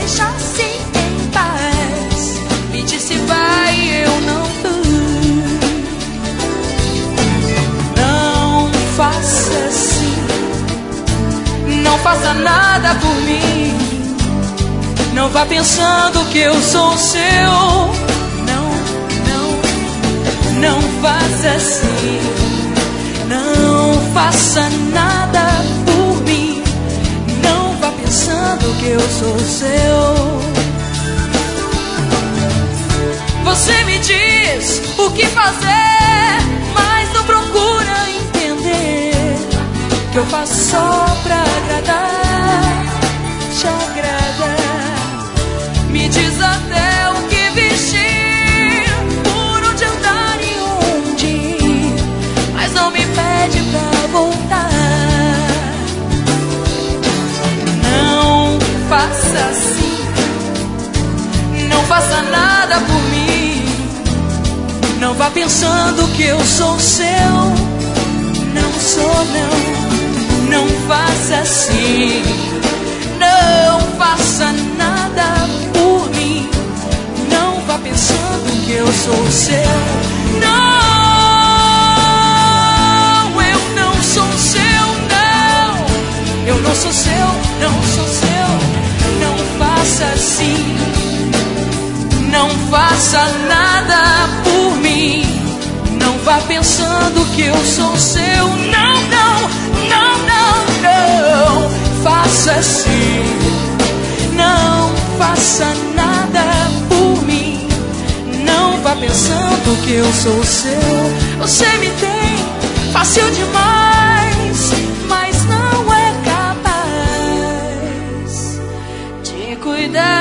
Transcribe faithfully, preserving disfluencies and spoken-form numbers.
deixasse em paz. Me disse vai e eu não fui. Não faça assim, não faça nada por mim. Não vá pensando que eu sou seu. Não, não, não faça assim. Não faça nada por mim. Não vá pensando que eu sou seu. Você me diz o que fazer, mas não procura entender que eu faço só pra agradar, te agradar. Me diz até o que vestir, por onde andar e onde ir, mas não me pede pra voltar. Não faça assim, não faça nada por mim. Não vá pensando que eu sou seu. Não sou não, não faça assim. Não faça nada por mim. Não vá pensando que eu sou seu. Não, eu não sou seu, não. Eu não sou seu, não sou seu. Não faça assim. Não faça nada por mim. Não vá pensando que eu sou seu. Não, não, não, não, não. Faça assim. Não faça nada por mim. Não vá pensando que eu sou seu. Você me tem fácil demais, mas não é capaz de cuidar.